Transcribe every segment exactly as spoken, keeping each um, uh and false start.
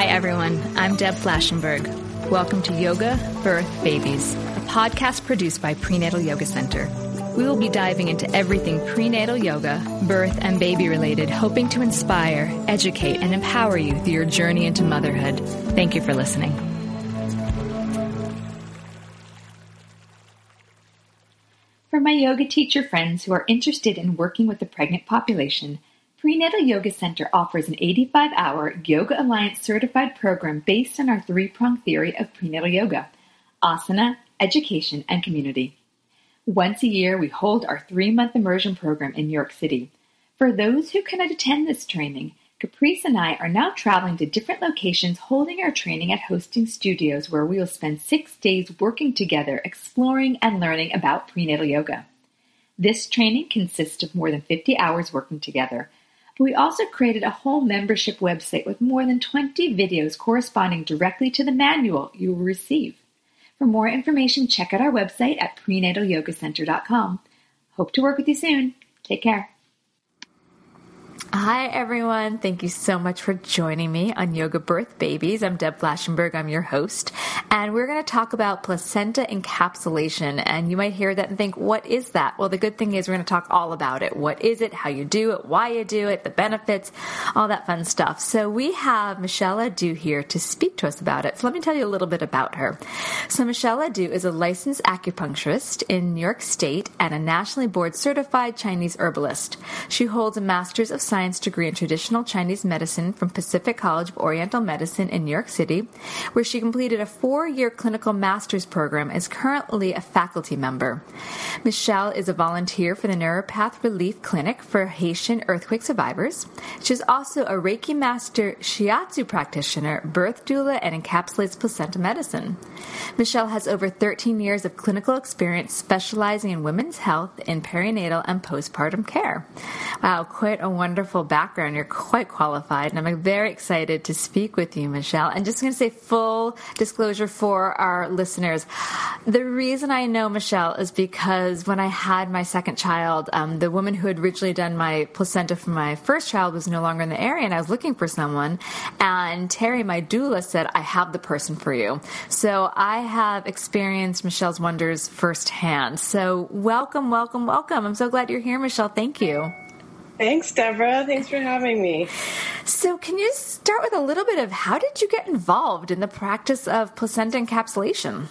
Hi, everyone. I'm Deb Flashenberg. Welcome to Yoga, Birth, Babies, a podcast produced by Prenatal Yoga Center. We will be diving into everything prenatal yoga, birth, and baby related, hoping to inspire, educate, and empower you through your journey into motherhood. Thank you for listening. For my yoga teacher friends who are interested in working with the pregnant population, Prenatal Yoga Center offers an eighty-five hour Yoga Alliance certified program based on our three-pronged theory of prenatal yoga: asana, education, and community. Once a year, we hold our three-month immersion program in New York City. For those who cannot attend this training, Caprice and I are now traveling to different locations holding our training at hosting studios where we will spend six days working together, exploring and learning about prenatal yoga. This training consists of more than fifty hours working together. We also created a whole membership website with more than twenty videos corresponding directly to the manual you will receive. For more information, check out our website at prenatal yoga center dot com. Hope to work with you soon. Take care. Hi, everyone. Thank you so much for joining me on Yoga Birth Babies. I'm Deb Flashenberg. I'm your host. And we're going to talk about placenta encapsulation. And you might hear that and think, what is that? Well, the good thing is we're going to talk all about it. What is it? How you do it? Why you do it? The benefits? All that fun stuff. So we have Michelle Adu here to speak to us about it. So let me tell you a little bit about her. So Michelle Adu is a licensed acupuncturist in New York State and a nationally board certified Chinese herbalist. She holds a master's of science degree in traditional Chinese medicine from Pacific College of Oriental Medicine in New York City, where she completed a four-year clinical master's program and is currently a faculty member. Michelle is a volunteer for the Neuropath Relief Clinic for Haitian earthquake survivors. She's also a Reiki master shiatsu practitioner, birth doula, and encapsulates placenta medicine. Michelle has over thirteen years of clinical experience specializing in women's health in perinatal and postpartum care. Wow, quite a wonderful background. You're quite qualified, and I'm very excited to speak with you, Michelle. And just going to say full disclosure for our listeners. The reason I know Michelle is because when I had my second child, um, the woman who had originally done my placenta for my first child was no longer in the area, and I was looking for someone. And Terry, my doula, said, I have the person for you. So I have experienced Michelle's wonders firsthand. So welcome, welcome, welcome. I'm so glad you're here, Michelle. Thank you. Thanks, Deborah. Thanks for having me. So can you start with a little bit of how did you get involved in the practice of placenta encapsulation?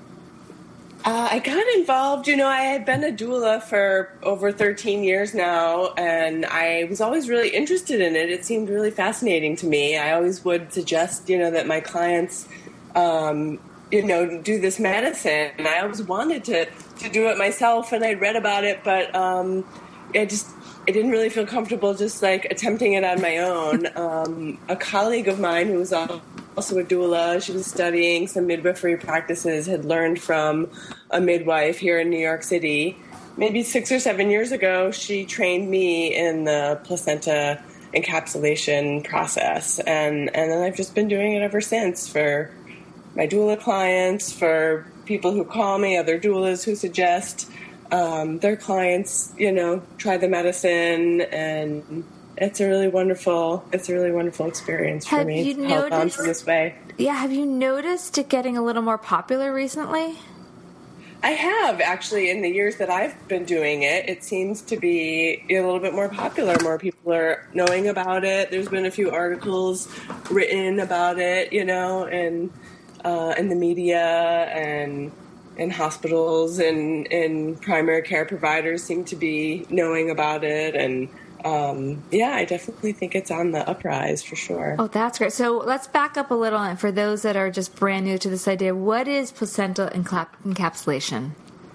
Uh, I got involved, you know, I had been a doula for over thirteen years now, and I was always really interested in it. It seemed really fascinating to me. I always would suggest, you know, that my clients, um, you know, do this medicine. And I always wanted to, to do it myself, and I'd read about it, but um, I just... I didn't really feel comfortable just like attempting it on my own. Um, a colleague of mine who was also a doula, she was studying some midwifery practices, had learned from a midwife here in New York City. Maybe six or seven years ago, she trained me in the placenta encapsulation process. And, and then I've just been doing it ever since for my doula clients, for people who call me, other doulas who suggest Um, their clients, you know, try the medicine, and it's a really wonderful, it's a really wonderful experience for have me you to help noticed, on this way. Yeah, have you noticed it getting a little more popular recently? I have, actually, in the years that I've been doing it. It seems to be a little bit more popular. More people are knowing about it. There's been a few articles written about it, you know, and uh, in the media and in hospitals and, and primary care providers seem to be knowing about it. And um, yeah, I definitely think it's on the uprise for sure. Oh, that's great. So let's back up a little. And for those that are just brand new to this idea, what is placenta encapsulation?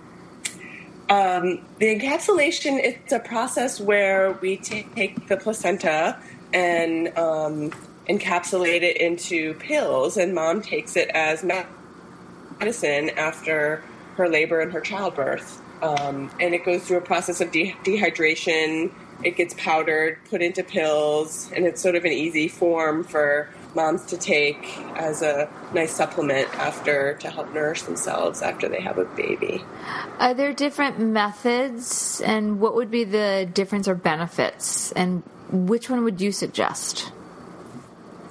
Um, the encapsulation, it's a process where we take the placenta and um, encapsulate it into pills, and mom takes it as medicine after her labor and her childbirth. Um, and it goes through a process of de- dehydration. It gets powdered, put into pills, and it's sort of an easy form for moms to take as a nice supplement after to help nourish themselves after they have a baby. Are there different methods, and what would be the difference or benefits, and which one would you suggest?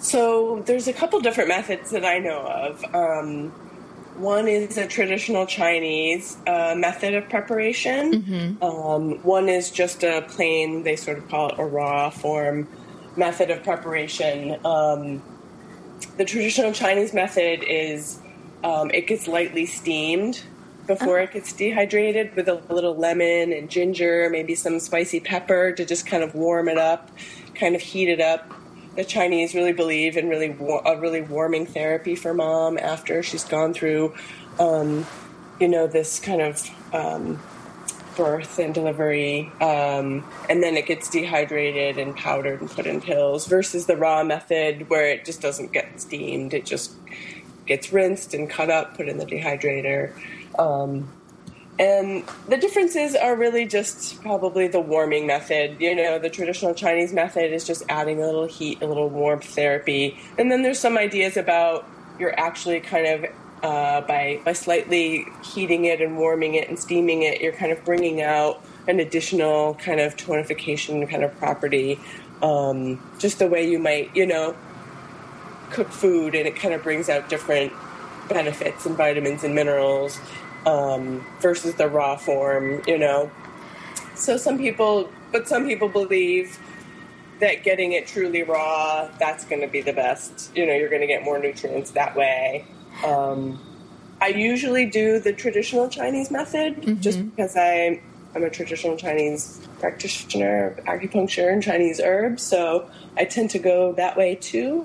So there's a couple different methods that I know of. Um, one is a traditional Chinese uh, method of preparation. Mm-hmm. Um, one is just a plain, they sort of call it a raw form method of preparation. Um, the traditional Chinese method is um, it gets lightly steamed before oh. it gets dehydrated with a little lemon and ginger, maybe some spicy pepper to just kind of warm it up, kind of heat it up. The Chinese really believe in really a really warming therapy for mom after she's gone through, um, you know, this kind of um, birth and delivery, um, and then it gets dehydrated and powdered and put in pills versus the raw method where it just doesn't get steamed. It just gets rinsed and cut up, put in the dehydrator. Um, And the differences are really just probably the warming method. You know, the traditional Chinese method is just adding a little heat, a little warmth therapy. And then there's some ideas about you're actually kind of, uh, by, by slightly heating it and warming it and steaming it, you're kind of bringing out an additional kind of tonification kind of property. Um, just the way you might, you know, cook food, and it kind of brings out different benefits and vitamins and minerals. Um, versus the raw form, you know. So some people, but some people believe that getting it truly raw, that's going to be the best. You know, you're going to get more nutrients that way. Um, I usually do the traditional Chinese method mm-hmm. just because I, I'm a traditional Chinese practitioner of acupuncture and Chinese herbs, so I tend to go that way too.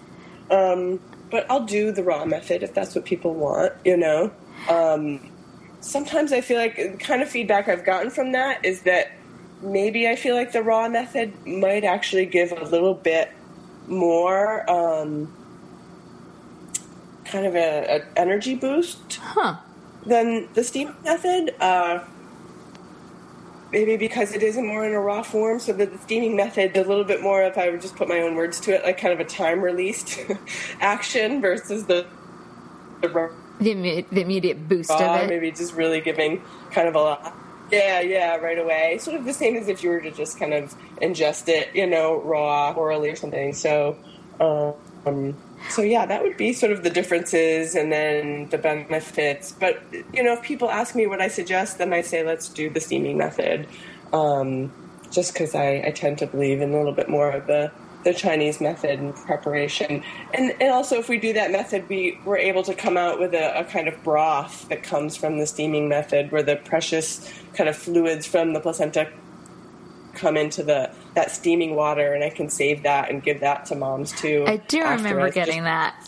Um, but I'll do the raw method if that's what people want, you know. Um, sometimes I feel like the kind of feedback I've gotten from that is that maybe I feel like the raw method might actually give a little bit more um, kind of a, a energy boost huh. than the steam method. Uh, maybe because it is more in a raw form, so that the steaming method, a little bit more, if I would just put my own words to it, like kind of a time-released action versus the the raw. The immediate, the immediate boost raw, of it. Maybe just really giving kind of a lot. Yeah, yeah, right away. Sort of the same as if you were to just kind of ingest it, you know, raw, orally or something. So, um, so yeah, that would be sort of the differences and then the benefits. But, you know, if people ask me what I suggest, then I say let's do the steaming method, um, just because I, I tend to believe in a little bit more of the the Chinese method and preparation. And and also if we do that method, we, we're able to come out with a, a kind of broth that comes from the steaming method where the precious kind of fluids from the placenta come into the that steaming water, and I can save that and give that to moms too. I do remember getting that.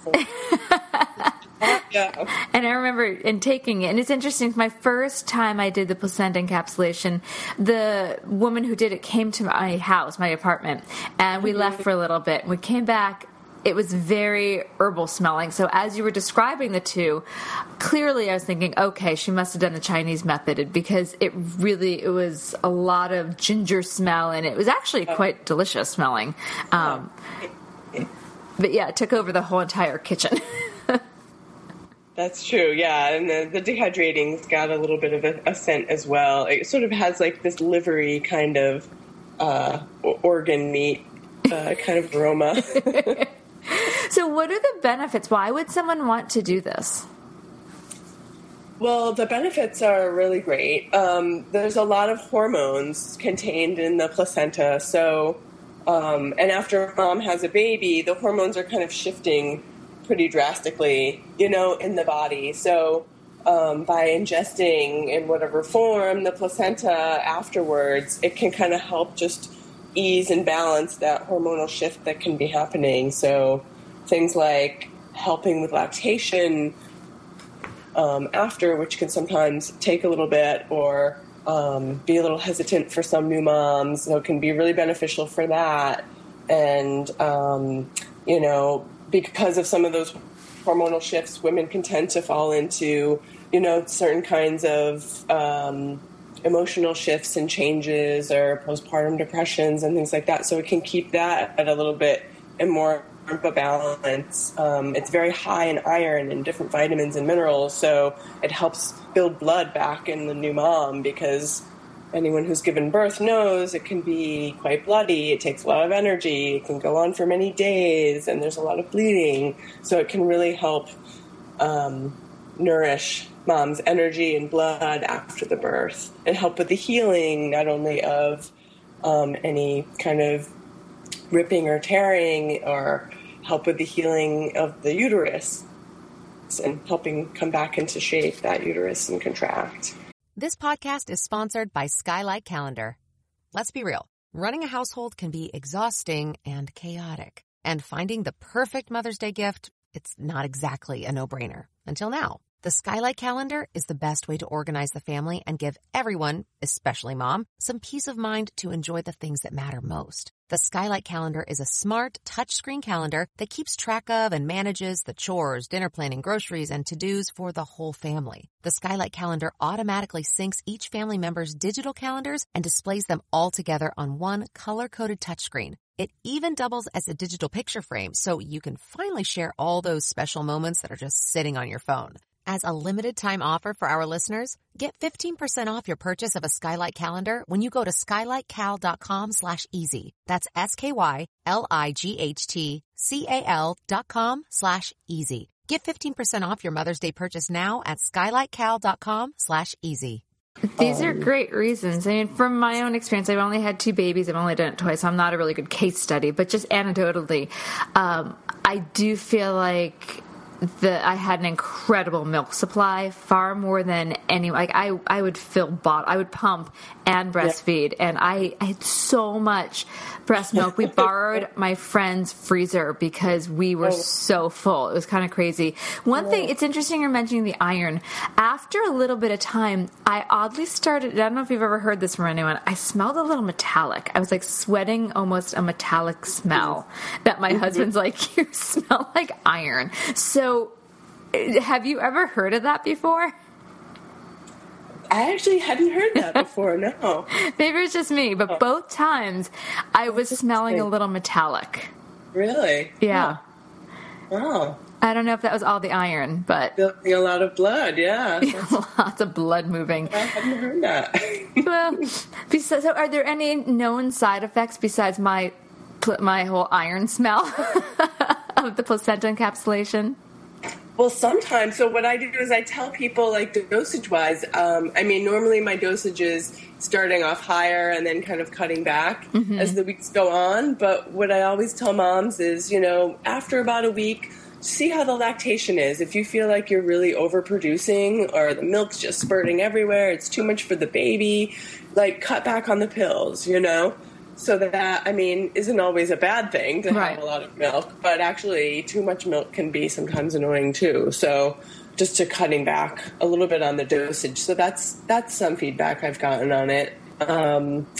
Yeah. And I remember and taking it. And it's interesting, my first time I did the placenta encapsulation, the woman who did it came to my house, my apartment, and we mm-hmm. left for a little bit. We came back. It was very herbal smelling. So as you were describing the two, clearly I was thinking, okay, she must have done the Chinese method, because it really, it was a lot of ginger smell, and it was actually quite delicious smelling. Um, but yeah, it took over the whole entire kitchen. That's true, yeah. And the, the dehydrating's got a little bit of a, a scent as well. It sort of has like this livery kind of uh, organ meat uh, kind of aroma. So what are the benefits? Why would someone want to do this? Well, the benefits are really great. Um, there's a lot of hormones contained in the placenta. So, um, and after mom has a baby, the hormones are kind of shifting pretty drastically, you know, in the body. So um, by ingesting in whatever form the placenta afterwards, it can kind of help just ease and balance that hormonal shift that can be happening. So things like helping with lactation um, after, which can sometimes take a little bit or um, be a little hesitant for some new moms. So it can be really beneficial for that. And, um, you know, because of some of those hormonal shifts, women can tend to fall into, you know, certain kinds of um, emotional shifts and changes or postpartum depressions and things like that. So it can keep that at a little bit and more of a balance. Um, it's very high in iron and different vitamins and minerals, so it helps build blood back in the new mom because anyone who's given birth knows it can be quite bloody. It takes a lot of energy. It can go on for many days, and there's a lot of bleeding. So it can really help um, nourish mom's energy and blood after the birth and help with the healing, not only of um, any kind of ripping or tearing, or help with the healing of the uterus and helping come back into shape, that uterus, and contract. This podcast is sponsored by Skylight Calendar. Let's be real. Running a household can be exhausting and chaotic. And finding the perfect Mother's Day gift, it's not exactly a no-brainer. Until now. The Skylight Calendar is the best way to organize the family and give everyone, especially mom, some peace of mind to enjoy the things that matter most. The Skylight Calendar is a smart, touchscreen calendar that keeps track of and manages the chores, dinner planning, groceries, and to-dos for the whole family. The Skylight Calendar automatically syncs each family member's digital calendars and displays them all together on one color-coded touchscreen. It even doubles as a digital picture frame, so you can finally share all those special moments that are just sitting on your phone. As a limited-time offer for our listeners, get fifteen percent off your purchase of a Skylight Calendar when you go to skylightcal.com slash easy. That's S-K-Y-L-I-G-H-T-C-A-L dot com slash easy. Get fifteen percent off your Mother's Day purchase now at skylightcal.com slash easy. These are great reasons. I mean, from my own experience, I've only had two babies. I've only done it twice, so I'm not a really good case study. But just anecdotally, um, I do feel like that I had an incredible milk supply, far more than any. Like I, I would fill bottle, I would pump and breastfeed, yeah. and I, I had so much breast milk. We borrowed my friend's freezer because we were oh. so full. It was kind of crazy. One oh. thing, it's interesting you're mentioning the iron. After a little bit of time, I oddly started. I don't know if you've ever heard this from anyone. I smelled a little metallic. I was like sweating almost a metallic smell. That my husband's like, you smell like iron. So. So, have you ever heard of that before? I actually hadn't heard that before, no. Maybe it's just me, but oh. both times I was smelling a little metallic. Really? Yeah. Oh. Wow. I don't know if that was all the iron, but... Building a lot of blood, yeah. Lots of blood moving. I hadn't heard that. Well, besides, so are there any known side effects besides my my whole iron smell of the placenta encapsulation? Well, sometimes. So what I do is I tell people, like, dosage-wise, um, I mean, normally my dosage is starting off higher and then kind of cutting back mm-hmm. as the weeks go on. But what I always tell moms is, you know, after about a week, see how the lactation is. If you feel like you're really overproducing or the milk's just spurting everywhere, it's too much for the baby, like, cut back on the pills, you know? So that, I mean, isn't always a bad thing to right. have a lot of milk, but actually too much milk can be sometimes annoying too. So just to cutting back a little bit on the dosage. So that's that's some feedback I've gotten on it. Um,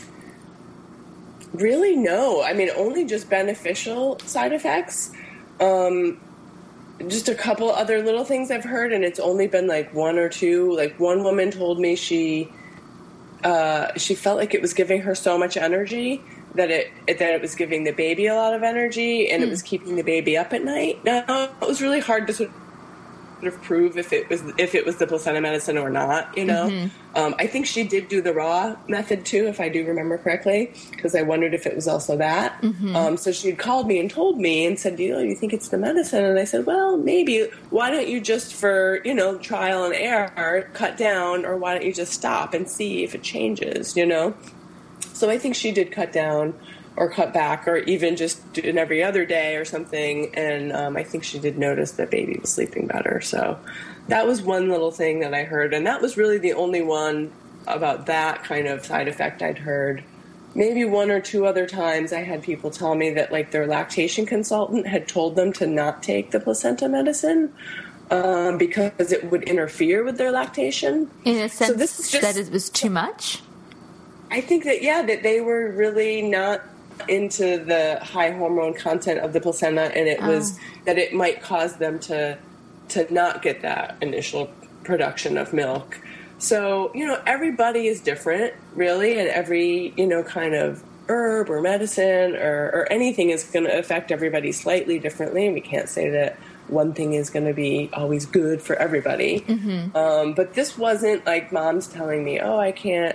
really, no. I mean, only just beneficial side effects. Um, just a couple other little things I've heard, and it's only been like one or two. Like one woman told me she... Uh, she felt like it was giving her so much energy that it, it that it was giving the baby a lot of energy, and mm. it was keeping the baby up at night. Now, it was really hard to sort of prove if it was if it was the placenta medicine or not. You know, mm-hmm. um, I think she did do the raw method too, if I do remember correctly, because I wondered if it was also that. Mm-hmm. Um, so she had called me and told me and said, "You know, you think it's the medicine?" And I said, "Well, maybe. Why don't you just, for you know, trial and error, cut down, or why don't you just stop and see if it changes?" You know. So I think she did cut down or cut back, or even just do it every other day or something. And um, I think she did notice that baby was sleeping better. So that was one little thing that I heard. And that was really the only one about that kind of side effect I'd heard. Maybe one or two other times I had people tell me that, like, their lactation consultant had told them to not take the placenta medicine um, because it would interfere with their lactation. In a sense so this is just, that it was too much? I think that, yeah, that they were really not into the high hormone content of the placenta, and it oh. was that it might cause them to to not get that initial production of milk. So, you know, everybody is different, really, and every, you know, kind of herb or medicine or, or anything is going to affect everybody slightly differently, and we can't say that one thing is going to be always good for everybody. Mm-hmm. Um, but this wasn't like mom's telling me, oh, I can't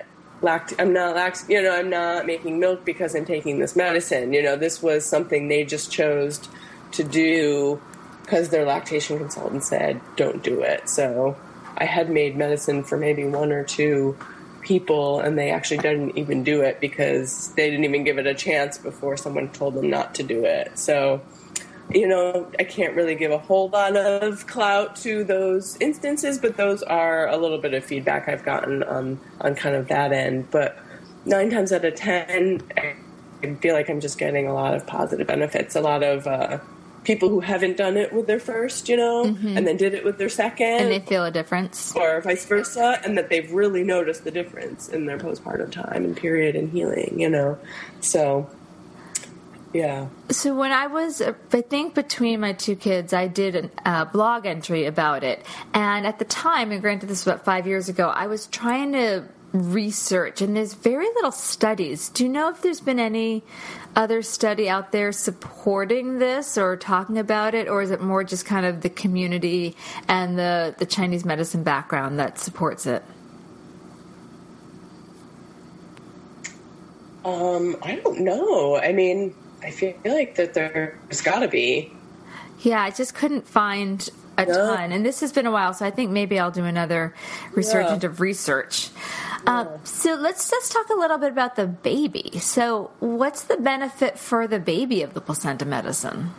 lact, I'm not lact, you know, I'm not making milk because I'm taking this medicine. You know, this was something they just chose to do because their lactation consultant said, don't do it. So I had made medicine for maybe one or two people, and they actually didn't even do it because they didn't even give it a chance before someone told them not to do it. So, you know, I can't really give a whole lot of clout to those instances, but those are a little bit of feedback I've gotten on, on kind of that end. But nine times out of ten, I feel like I'm just getting a lot of positive benefits, a lot of uh, people who haven't done it with their first, you know, mm-hmm. and then did it with their second. And they feel a difference. Or vice versa, and that they've really noticed the difference in their postpartum time and period and healing, you know. So, yeah. So when I was, I think between my two kids, I did a uh, blog entry about it. And at the time, and granted this was about five years ago, I was trying to research, and there's very little studies. Do you know if there's been any other study out there supporting this or talking about it, or is it more just kind of the community and the, the Chinese medicine background that supports it? Um, I don't know. I mean, I feel like that there's got to be. Yeah, I just couldn't find a no. ton. And this has been a while, so I think maybe I'll do another research yeah. into research. Yeah. Uh, so let's just talk a little bit about the baby. So what's the benefit for the baby of the placenta medicine?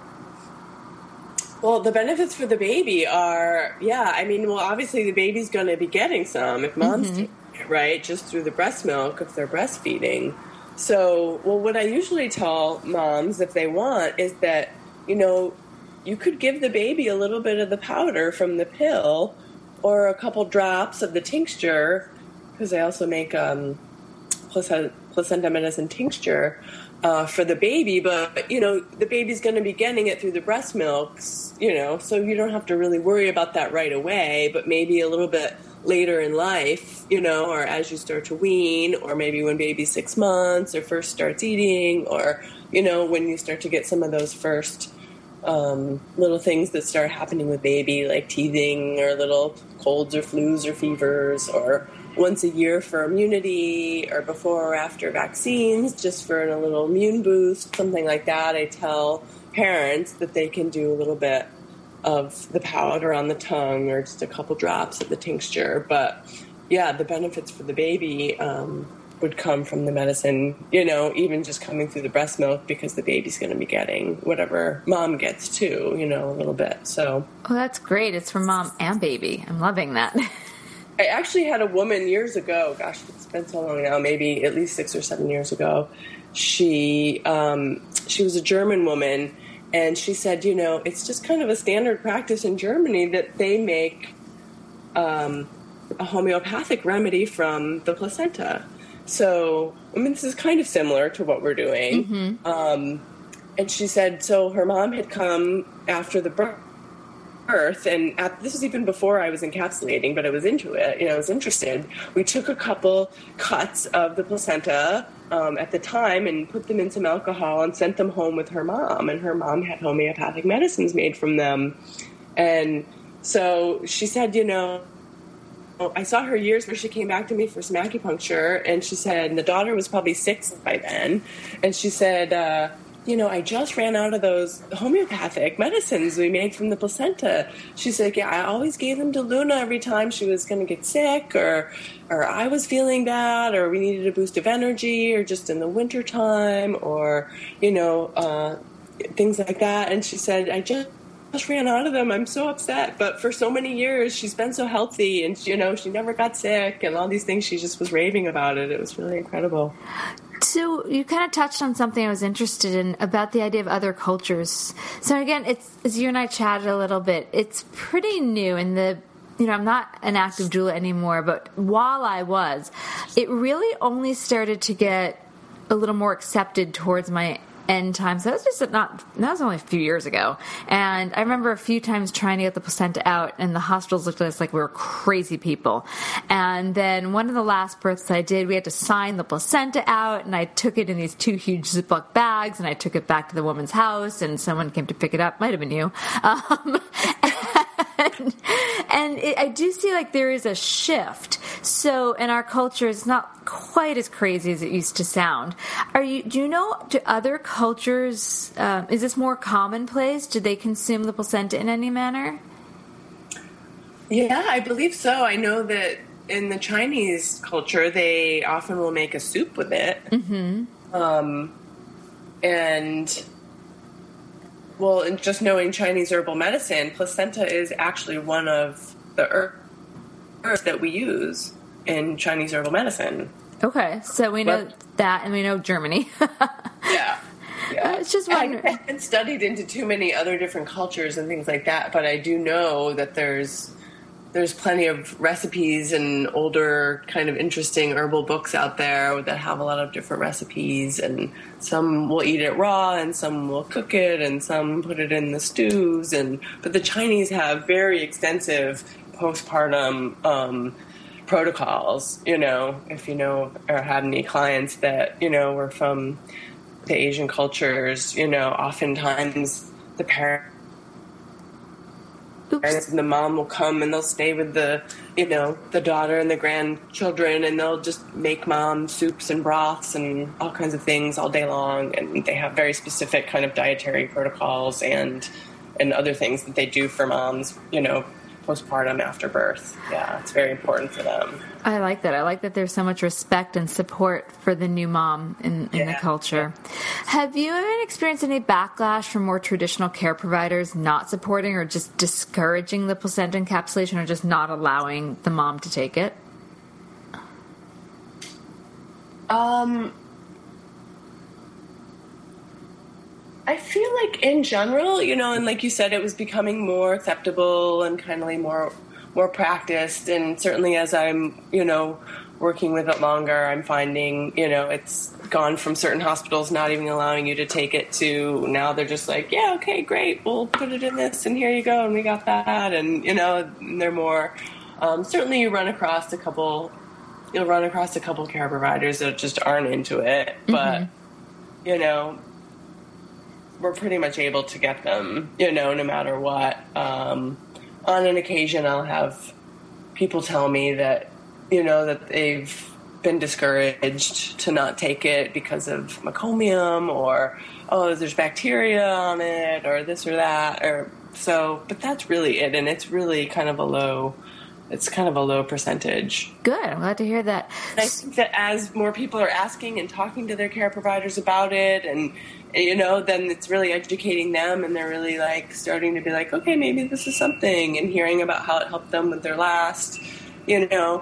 Well, the benefits for the baby are, yeah, I mean, well, obviously the baby's going to be getting some if mom's mm-hmm. taking it, right? Just through the breast milk if they're breastfeeding. So, well, what I usually tell moms if they want is that, you know, you could give the baby a little bit of the powder from the pill or a couple drops of the tincture, because I also make um, placenta, placenta medicine tincture uh, for the baby. But, you know, the baby's going to be getting it through the breast milks, you know, so you don't have to really worry about that right away, but maybe a little bit later in life, you know, or as you start to wean, or maybe when baby's six months or first starts eating, or, you know, when you start to get some of those first um, little things that start happening with baby, like teething or little colds or flus or fevers, or once a year for immunity, or before or after vaccines, just for a little immune boost, something like that. I tell parents that they can do a little bit of the powder on the tongue or just a couple drops of the tincture. But yeah, the benefits for the baby um, would come from the medicine, you know, even just coming through the breast milk, because the baby's going to be getting whatever mom gets too, you know, a little bit. So, oh, that's great. It's for mom and baby. I'm loving that. I actually had a woman years ago, gosh, it's been so long now, maybe at least six or seven years ago. She, um, she was a German woman. And she said, you know, it's just kind of a standard practice in Germany that they make um, a homeopathic remedy from the placenta. So, I mean, this is kind of similar to what we're doing. Mm-hmm. Um, and she said, so her mom had come after the birth, and at, this was even before I was encapsulating, but I was into it, you know, I was interested. We took a couple cuts of the placenta Um, at the time and put them in some alcohol and sent them home with her mom. And her mom had homeopathic medicines made from them. And so she said, you know, I saw her years where she came back to me for some acupuncture, and she said, and the daughter was probably six by then, and she said, uh, you know, I just ran out of those homeopathic medicines we made from the placenta. She's like, yeah, I always gave them to Luna every time she was going to get sick, or or I was feeling bad, or we needed a boost of energy, or just in the wintertime, or, you know, uh, things like that. And she said, I just, just ran out of them. I'm so upset. But for so many years, she's been so healthy, and, you know, she never got sick, and all these things. She just was raving about it. It was really incredible. So you kind of touched on something I was interested in about the idea of other cultures. So again, it's, as you and I chatted a little bit, it's pretty new in the, you know, I'm not an active doula anymore, but while I was, it really only started to get a little more accepted towards my end time. So that was just not, that was only a few years ago. And I remember a few times trying to get the placenta out, and the hospitals looked at us like we were crazy people. And then one of the last births I did, we had to sign the placenta out, and I took it in these two huge Ziploc bags, and I took it back to the woman's house, and someone came to pick it up. Might have been you. Um, and, And it, I do see like there is a shift. So in our culture, it's not quite as crazy as it used to sound. Are you? Do you know? Do other cultures? Um, is this more commonplace? Do they consume the placenta in any manner? Yeah, I believe so. I know that in the Chinese culture, they often will make a soup with it. Mm-hmm. Um, and, well, and just knowing Chinese herbal medicine, placenta is actually one of the herbs that we use in Chinese herbal medicine. Okay, so we know But, that, and we know Germany. yeah. Yeah. Uh, it's just I wondering. haven't studied into too many other different cultures and things like that, but I do know that there's there's plenty of recipes and older kind of interesting herbal books out there that have a lot of different recipes, and some will eat it raw and some will cook it and some put it in the stews. And but the Chinese have very extensive postpartum um, protocols, you know, if you know or had any clients that, you know, were from the Asian cultures, you know, oftentimes the parents Oops. and the mom will come and they'll stay with the, you know, the daughter and the grandchildren, and they'll just make mom soups and broths and all kinds of things all day long. And they have very specific kind of dietary protocols and and other things that they do for moms, you know, postpartum after birth. Yeah, it's very important for them. I like that. I like that there's so much respect and support for the new mom in, in Yeah. the culture. Have you ever experienced any backlash from more traditional care providers not supporting or just discouraging the placenta encapsulation or just not allowing the mom to take it? Um, I feel like in general, you know, and like you said, it was becoming more acceptable and kind of like more more practiced. And certainly as I'm, you know, working with it longer, I'm finding, you know, it's gone from certain hospitals not even allowing you to take it to now they're just like, yeah, okay, great, we'll put it in this and here you go and we got that. And, you know, they're more, um, certainly you run across a couple, you'll run across a couple care providers that just aren't into it. But, mm-hmm. you know, we're pretty much able to get them, you know, no matter what. Um, on an occasion, I'll have people tell me that, you know, that they've been discouraged to not take it because of meconium or, oh, there's bacteria on it or this or that. Or so, but that's really it. And it's really kind of a low, it's kind of a low percentage. Good. I'm glad to hear that. I think that as more people are asking and talking to their care providers about it and, you know, then it's really educating them and they're really like starting to be like, okay, maybe this is something, and hearing about how it helped them with their last, you know,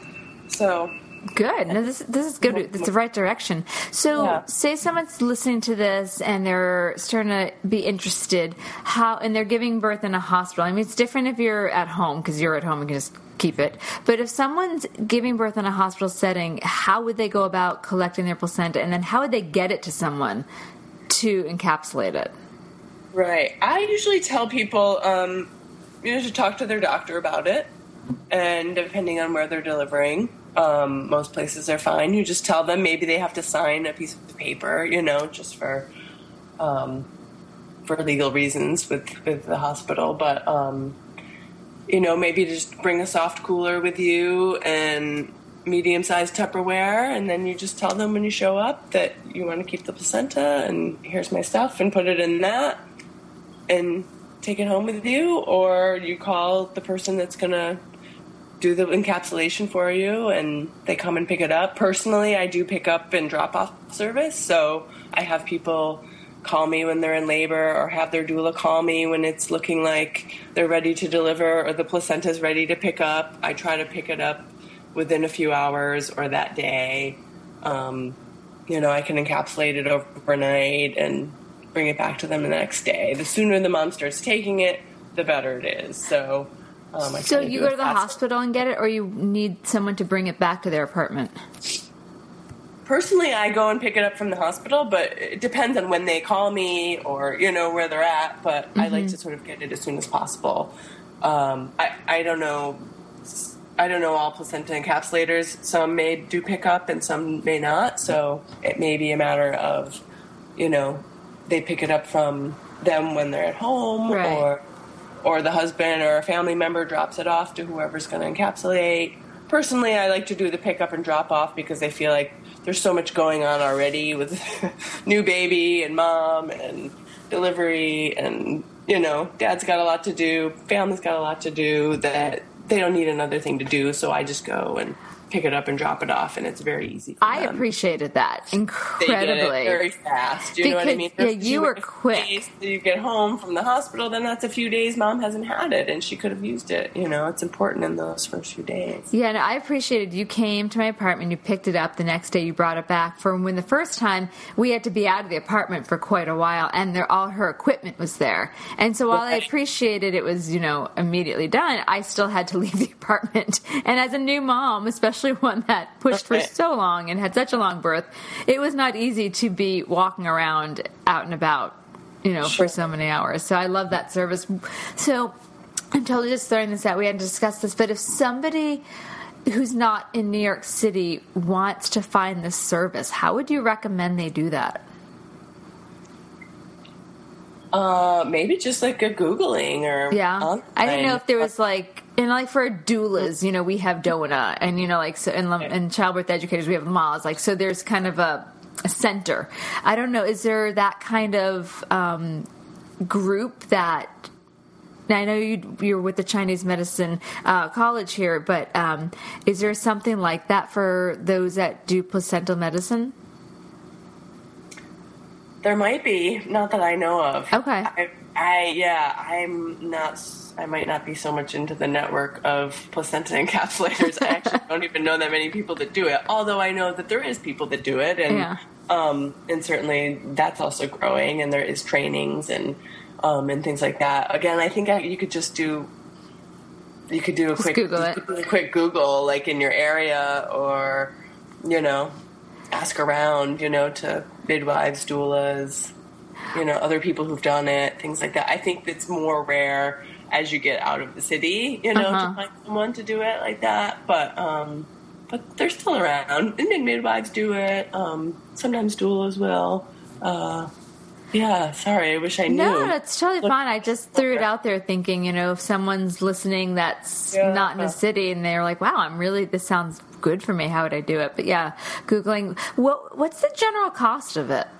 so. Good. No, this this is good. It's the right direction. So yeah. Say someone's listening to this and they're starting to be interested, how, and they're giving birth in a hospital. I mean, it's different if you're at home because you're at home and can just keep it. But if someone's giving birth in a hospital setting, how would they go about collecting their placenta, and then how would they get it to someone to encapsulate it? Right. I usually tell people, um, you know, to talk to their doctor about it, and depending on where they're delivering, um, most places are fine. You just tell them maybe they have to sign a piece of paper, you know, just for um, for legal reasons with, with the hospital. But, um, you know, maybe just bring a soft cooler with you and medium-sized Tupperware, and then you just tell them when you show up that you want to keep the placenta, and here's my stuff, and put it in that, and take it home with you, or you call the person that's going to do the encapsulation for you, and they come and pick it up. Personally, I do pick up and drop-off service, so I have people call me when they're in labor or have their doula call me when it's looking like they're ready to deliver or the placenta's ready to pick up. I try to pick it up within a few hours or that day. Um, you know, I can encapsulate it overnight and bring it back to them the next day. The sooner the mom starts taking it, the better it is. So, um, I so you go to the fast. hospital and get it, or you need someone to bring it back to their apartment? Personally, I go and pick it up from the hospital, but it depends on when they call me or, you know, where they're at. But mm-hmm. I like to sort of get it as soon as possible. Um, I, I don't know... I don't know all placenta encapsulators. Some may do pick up and some may not. So it may be a matter of, you know, they pick it up from them when they're at home, right. or or the husband or a family member drops it off to whoever's going to encapsulate. Personally, I like to do the pick up and drop off because I feel like there's so much going on already with new baby and mom and delivery, and, you know, dad's got a lot to do, family's got a lot to do, that they don't need another thing to do, so I just go and pick it up and drop it off, and it's very easy for I them. appreciated that incredibly. They did it very fast. You because, know what I mean? Yeah, If you were wait quick. days till you get home from the hospital, then that's a few days mom hasn't had it, and she could have used it. You know, it's important in those first few days. Yeah, and I appreciated you came to my apartment, you picked it up, the next day you brought it back. For when the first time, we had to be out of the apartment for quite a while, and there, all her equipment was there. And so while I appreciated it was, you know, immediately done, I still had to leave the apartment. And as a new mom, especially one that pushed for so long and had such a long birth, it was not easy to be walking around out and about, you know, Sure. for so many hours. So I love that service. So I'm totally just throwing this out. We hadn't discussed this, but if somebody who's not in New York City wants to find this service, how would you recommend they do that? Uh, maybe just like a Googling or Yeah. online. I didn't know if there was like, and like for doulas, you know, we have DONA, and, you know, like, so, and, and childbirth educators, we have Moz. Like, so there's kind of a, a center. I don't know. Is there that kind of um, group that, now I know you, you're with the Chinese medicine uh, college here, but um, is there something like that for those that do placental medicine? There might be, not that I know of. Okay. I, I yeah, I'm not. I might not be so much into the network of placenta encapsulators. I actually don't even know that many people that do it. Although I know that there is people that do it, and Yeah. um, and certainly that's also growing, and there is trainings and um, and things like that. Again, I think I, you could just do. You could do a Just quick Google it. you could do a quick Google, like in your area, or you know, ask around, you know, to midwives, doulas, you know, other people who've done it, things like that. I think it's more rare as you get out of the city, you know, Uh-huh. to find someone to do it like that. But um, but they're still around. And then midwives do it. Um, sometimes doulas will. Uh, yeah, sorry, I wish I knew. No, that's totally fine. I just threw it out there thinking, you know, if someone's listening that's Yeah. not in a city and they're like, wow, I'm really, this sounds good for me. How would I do it? But yeah, Googling, what what's the general cost of it?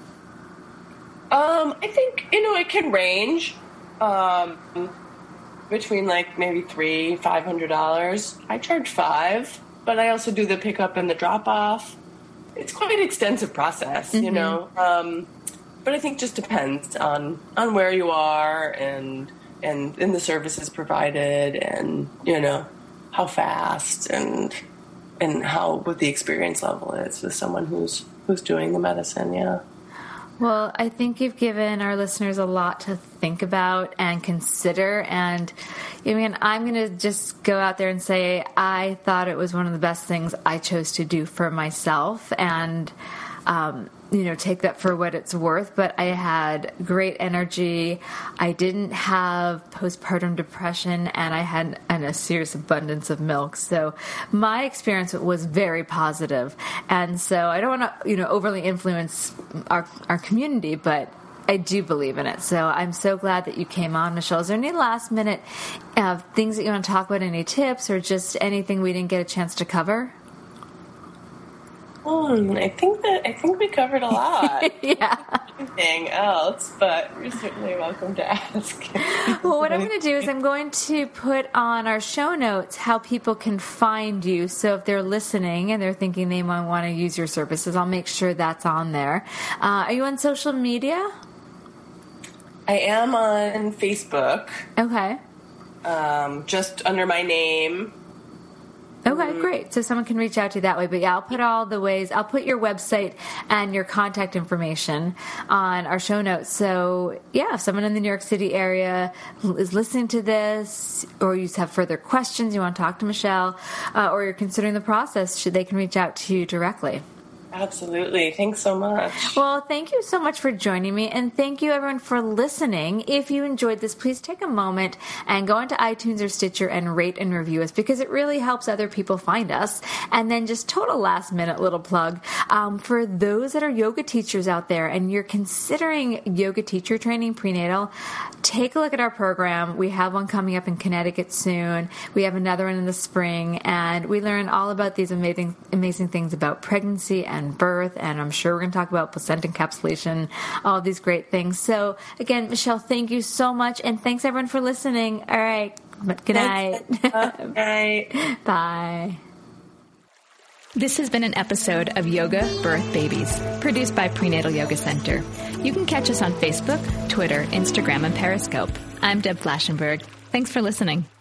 Um, I think, you know, it can range um, between like maybe three, five hundred dollars. I charge five, but I also do the pickup and the drop off. It's quite an extensive process, you know. Um, but I think just depends on, on where you are and and and the services provided, and you know how fast and and how what the experience level is with someone who's who's doing the medicine. Yeah. Well, I think you've given our listeners a lot to think about and consider. And I mean, I'm going to just go out there and say I thought it was one of the best things I chose to do for myself, and um, you know, take that for what it's worth. But I had great energy. I didn't have postpartum depression, and I had an, a serious abundance of milk. So my experience was very positive. And so I don't want to, you know, overly influence our our community, but I do believe in it. So I'm so glad that you came on, Michelle. Is there any last minute uh, things that you want to talk about? Any tips or just anything we didn't get a chance to cover? Hmm, I think that I think we covered a lot. Yeah. Anything else, but you're certainly welcome to ask. Well, what I'm going to do is I'm going to put on our show notes how people can find you. So if they're listening and they're thinking they might want to use your services, I'll make sure that's on there. Uh, are you on social media? I am on Facebook, Okay. um, just under my name. Okay, great. So someone can reach out to you that way. But yeah, I'll put all the ways, I'll put your website and your contact information on our show notes. So yeah, if someone in the New York City area is listening to this, or you have further questions, you want to talk to Michelle, uh, or you're considering the process, should they can reach out to you directly. Absolutely. Thanks so much. Well, thank you so much for joining me, and thank you everyone for listening. If you enjoyed this, please take a moment and go into iTunes or Stitcher and rate and review us, because it really helps other people find us. And then just total last minute little plug. Um, for those that are yoga teachers out there and you're considering yoga teacher training prenatal, take a look at our program. We have one coming up in Connecticut soon. We have another one in the spring, and we learn all about these amazing, amazing things about pregnancy and birth, and I'm sure we're going to talk about placenta encapsulation, all these great things. So again, Michelle, thank you so much, and thanks everyone for listening. All right, good night. Good night. Bye. This has been an episode of Yoga Birth Babies, produced by Prenatal Yoga Center. You can catch us on Facebook, Twitter, Instagram, and Periscope. I'm Deb Flaschenberg. Thanks for listening.